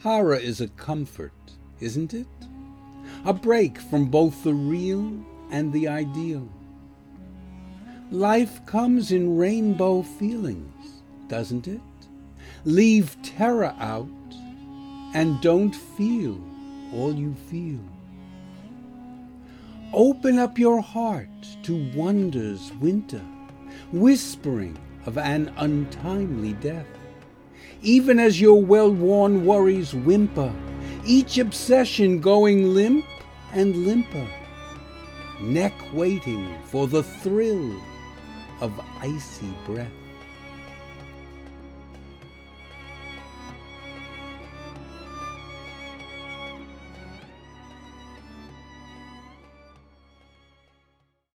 Horror is a comfort, isn't it? A break from both the real and the ideal. Life comes in rainbow feelings, doesn't it? Leave terror out and don't feel all you feel. Open up your heart to wonder's winter, whispering of an untimely death. Even as your well-worn worries whimper, each obsession going limp and limper, neck waiting for the thrill of icy breath.